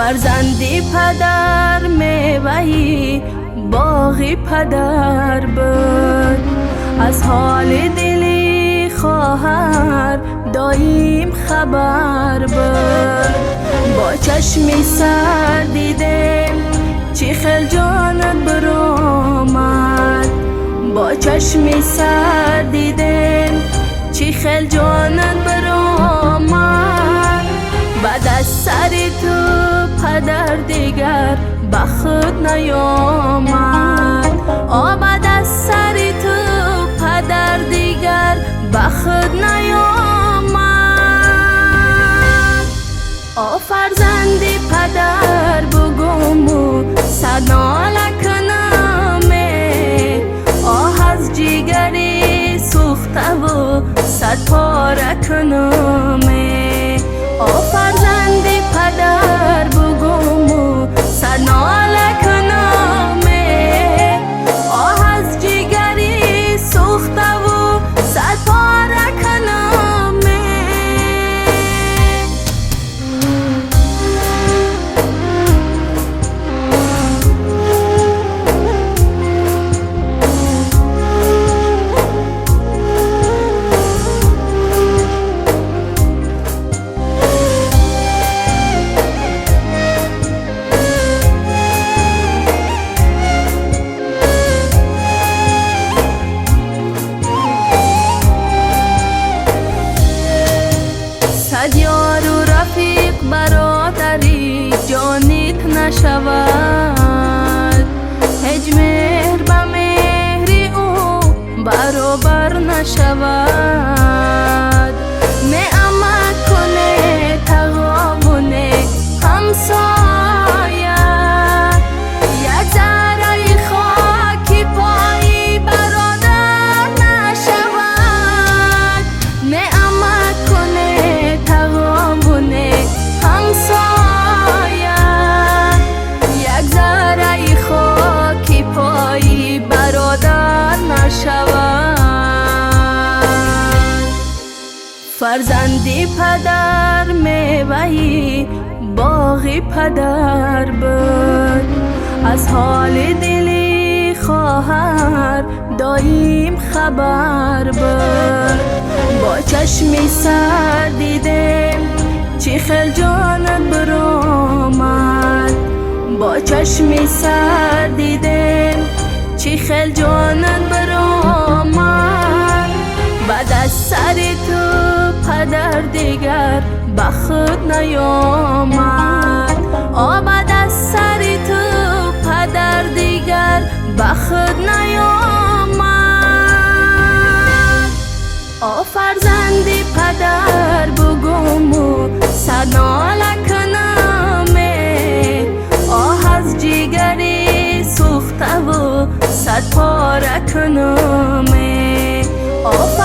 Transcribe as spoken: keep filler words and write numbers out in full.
فرزندی پدر میوهی باغی پدر بود. از حال دلی خواهر دایم خبر بود. با چشمی سر دیدم چی خیل جانت برآمد. با چشمی سر دیدم چی خیل جانت برآمد. بعد از سر تو پدر دیگر به خود نیامد. آ بعد از سر تو پدر دیگر به خود نیامد. آ فرزندی پدر بگومو صداله کنمه. آه از جیگری سوخته و صد پاره کنمه. آ فرزندی پدر بگومو صداله کنمه. آه از جیگری سوخته و صد پاره کنمه. صد یار و رفیق برادری جانیت نشود. هیچ مهر به مهری او برابر نشود. نعمت کنه تغابونه همسایه. یک ذره خاکی پایی برادر نشود. نعمت کنه تغابونه همسایه. یک ذره خاکی پایی برادر نشود. فرزندی پدر میوهی باغی پدر بود. از حال دلی خواهر دایم خبر بود. با چشمی سر دیدم چی خیل جانت برآمد. با چشمی سر دیدم چی خیل جانت برآمد. بعد از سر تو پدر دیگر به خود نیامد. آ بعد از سر تو پدر دیگر به خود نیامد. آ فرزندی پدر بگومو صداله کنمه. آه از جیگری سوخته و صد پاره کنمه. آ